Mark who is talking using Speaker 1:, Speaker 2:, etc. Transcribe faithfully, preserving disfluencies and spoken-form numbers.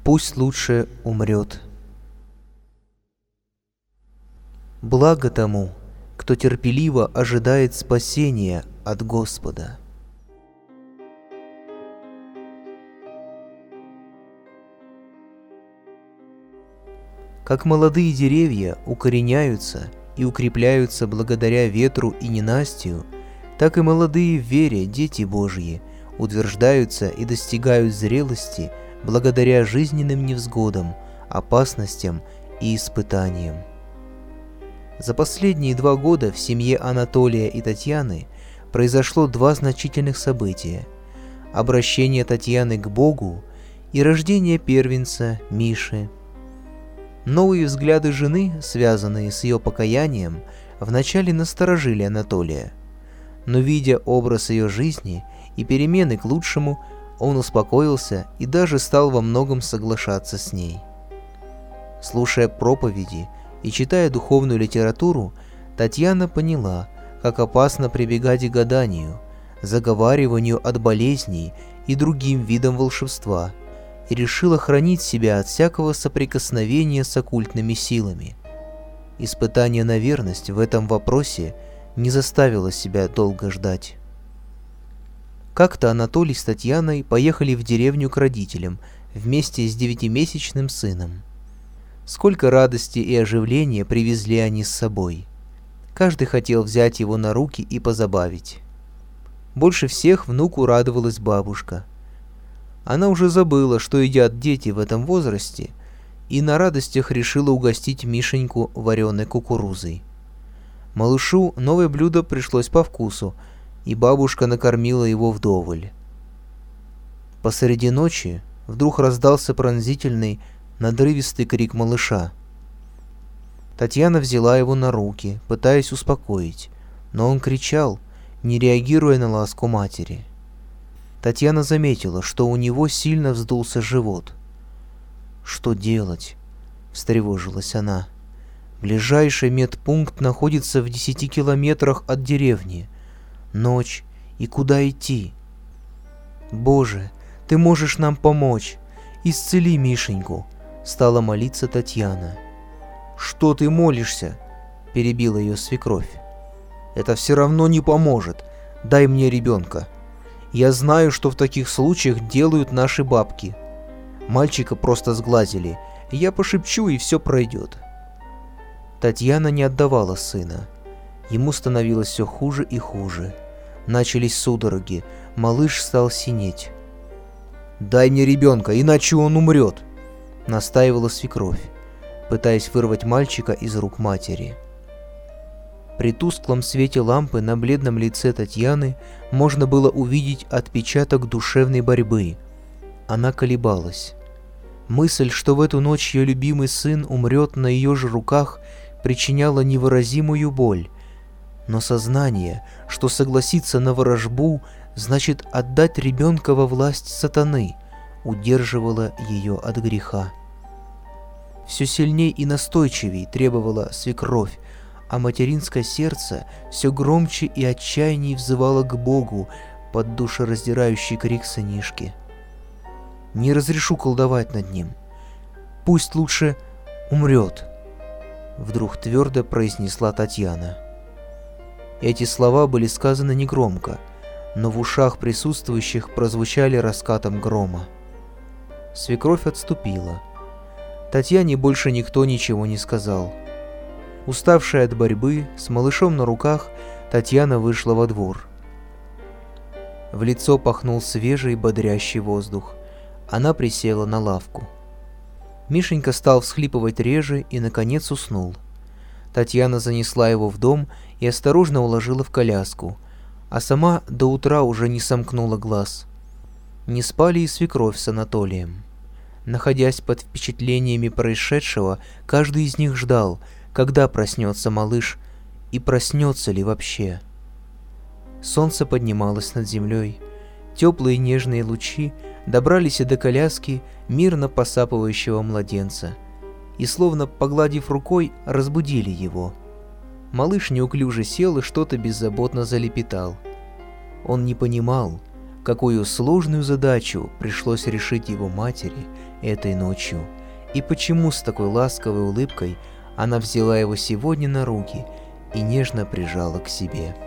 Speaker 1: Пусть лучше умрет. Благо тому, кто терпеливо ожидает спасения от Господа. Как молодые деревья укореняются и укрепляются благодаря ветру и ненастью, так и молодые в вере дети Божьи утверждаются и достигают зрелости благодаря жизненным невзгодам, опасностям и испытаниям. За последние два года в семье Анатолия и Татьяны произошло два значительных события: обращение Татьяны к Богу и рождение первенца Миши. Новые взгляды жены, связанные с ее покаянием, вначале насторожили Анатолия, но, видя образ ее жизни и перемены к лучшему, он успокоился и даже стал во многом соглашаться с ней. Слушая проповеди и читая духовную литературу, Татьяна поняла, как опасно прибегать к гаданию, заговариванию от болезней и другим видам волшебства, и решила хранить себя от всякого соприкосновения с оккультными силами. Испытание на верность в этом вопросе не заставило себя долго ждать. Как-то Анатолий с Татьяной поехали в деревню к родителям вместе с девятимесячным сыном. Сколько радости и оживления привезли они с собой. Каждый хотел взять его на руки и позабавить. Больше всех внуку радовалась бабушка. Она уже забыла, что едят дети в этом возрасте, и на радостях решила угостить Мишеньку вареной кукурузой. Малышу новое блюдо пришлось по вкусу, и бабушка накормила его вдоволь. Посреди ночи вдруг раздался пронзительный, надрывистый крик малыша. Татьяна взяла его на руки, пытаясь успокоить, но он кричал, не реагируя на ласку матери. Татьяна заметила, что у него сильно вздулся живот. «Что делать?» – встревожилась она. «Ближайший медпункт находится в десяти километрах от деревни. Ночь, и куда идти?» «Боже, ты можешь нам помочь! Исцели Мишеньку!» – стала молиться Татьяна. «Что ты молишься?» – перебила ее свекровь. «Это все равно не поможет. Дай мне ребенка. Я знаю, что в таких случаях делают наши бабки. Мальчика просто сглазили. Я пошепчу, и все пройдет». Татьяна не отдавала сына. Ему становилось все хуже и хуже. Начались судороги. Малыш стал синеть. «Дай мне ребенка, иначе он умрет», — настаивала свекровь, пытаясь вырвать мальчика из рук матери. При тусклом свете лампы на бледном лице Татьяны можно было увидеть отпечаток душевной борьбы. Она колебалась. Мысль, что в эту ночь ее любимый сын умрет на ее же руках, причиняла невыразимую боль. Но сознание, что согласиться на ворожбу, значит отдать ребенка во власть сатаны, удерживало ее от греха. Все сильней и настойчивей требовала свекровь, а материнское сердце все громче и отчаянней взывало к Богу под душераздирающий крик сынишки. «Не разрешу колдовать над ним. Пусть лучше умрет», — вдруг твердо произнесла Татьяна. Эти слова были сказаны негромко, но в ушах присутствующих прозвучали раскатом грома. Свекровь отступила. Татьяне больше никто ничего не сказал. Уставшая от борьбы, с малышом на руках, Татьяна вышла во двор. В лицо пахнул свежий, бодрящий воздух. Она присела на лавку. Мишенька стал всхлипывать реже и, наконец, уснул. Татьяна занесла его в дом и осторожно уложила в коляску, а сама до утра уже не сомкнула глаз. Не спали и свекровь с Анатолием. Находясь под впечатлениями происшедшего, каждый из них ждал, когда проснется малыш, и проснется ли вообще. Солнце поднималось над землей. Теплые нежные лучи добрались и до коляски мирно посапывающего младенца, и, словно погладив рукой, разбудили его. Малыш неуклюже сел и что-то беззаботно залепетал. Он не понимал, какую сложную задачу пришлось решить его матери этой ночью, и почему с такой ласковой улыбкой она взяла его сегодня на руки и нежно прижала к себе.